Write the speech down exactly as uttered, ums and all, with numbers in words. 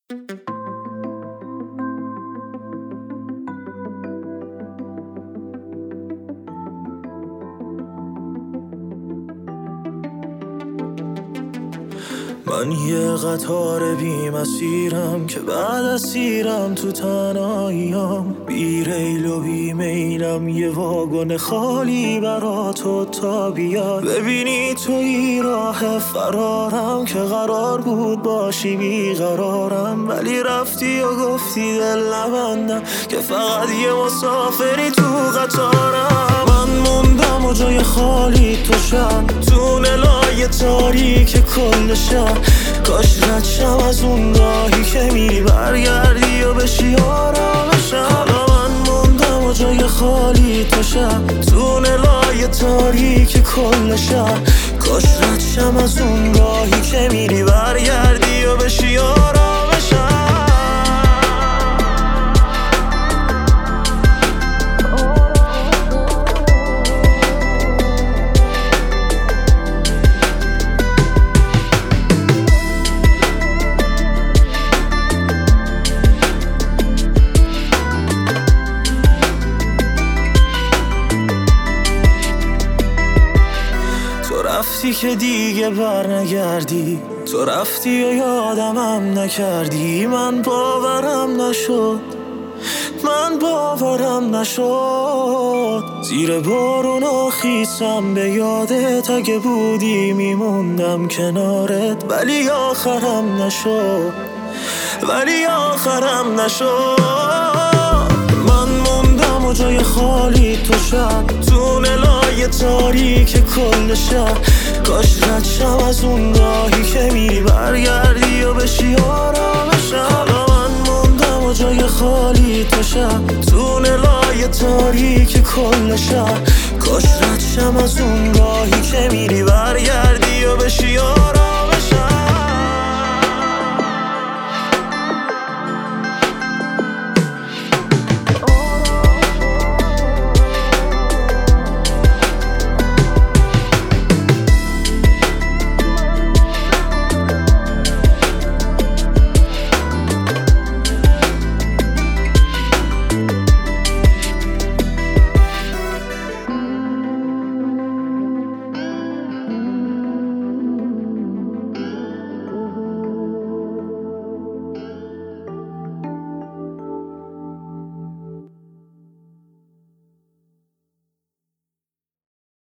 من یه قطار بی مسیرم که بعد از سیرم تو تنهاییام، بی ریل و بی میلم، یه واگن خالی برا تو تا بیاد. ببینی توی راه فرارم که قرار بود باشی بی قرارم، ولی رفتی و گفتی دل نبندم که فقط یه مسافری تو قطارم. من موندم و جای خالی تو شم، تو نلای تاریک کل شهر. کاش رد شم از اون راهی که میری برگردی و بشی آرامشم. حالا من موندم و جای خالی تو شم، تو نلای تاریک کل شهر. کاش رد شم از اون راهی که میری برگردی و بشی آرامشم. رفتی که دیگه بر نگردی، تو رفتی و یادمم نکردی. من باورم نشد، من باورم نشد. زیر بارون خیسم به یادت، اگه بودی میموندم کنارت. ولی آخرم نشد، ولی آخرم نشد. من موندم و جای خالی تو شم، تو نلای تاریک کل شهر. کاش رد شم از اون راهی که میری برگردی و بشی آرامشم. حالا من موندم و جای خالی تو شم، تو نلای تاریک کل شهر. کاش رد شم از اون راهی که میری برگردی